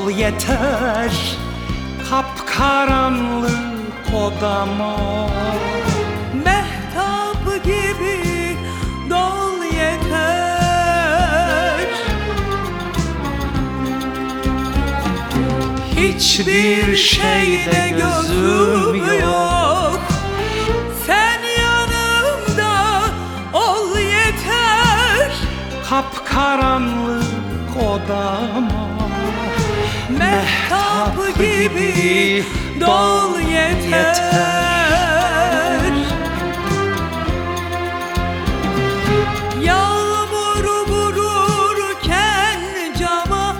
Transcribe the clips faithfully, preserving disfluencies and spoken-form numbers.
ol yeter kapkaranlık odama. Mehtap gibi dol yeter, Hiçbir şeyde gözüm yok, sen yanımda ol yeter. kapkaranlık odama. Mehtap gibi dol yeter. Yağmur vururken cama,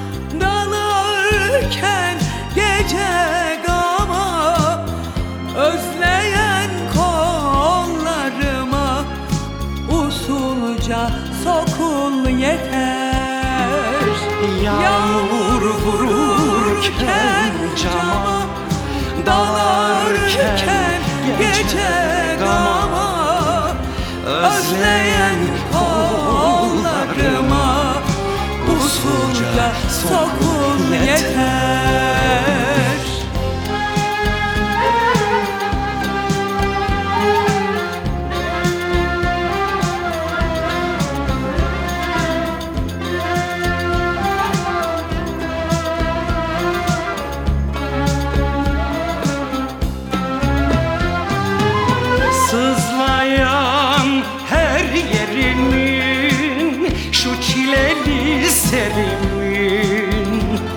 dalarken gece gama, özleyen kollarıma usulca sokul yeter. Yağmur vururken cama, dalarken gece gama, özleyen kollarıma usulca sokul yeter. Sızlayan her yerimin, şu çileli serimin,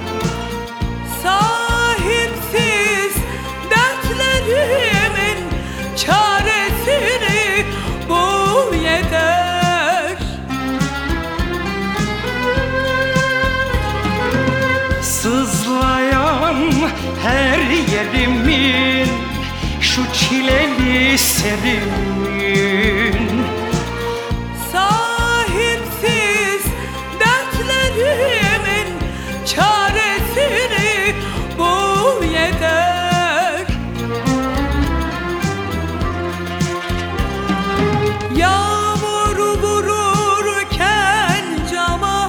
Sahipsiz dertlerimin çaresini bul yeter. sızlayan her yerimin, şu çileli serimin, Sahipsiz dertlerimin çaresini bul yeter. Yağmur vururken cama,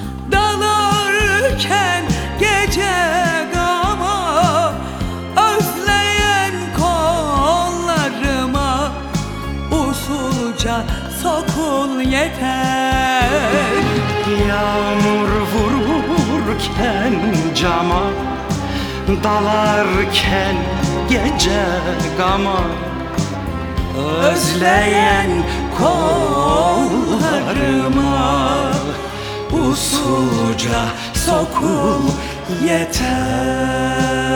dalarken gece gama, özleyen kollarıma usulca sokul yeter. Yağmur vururken cama, dalarken gece gama, özleyen kollarıma usulca sokul yeter.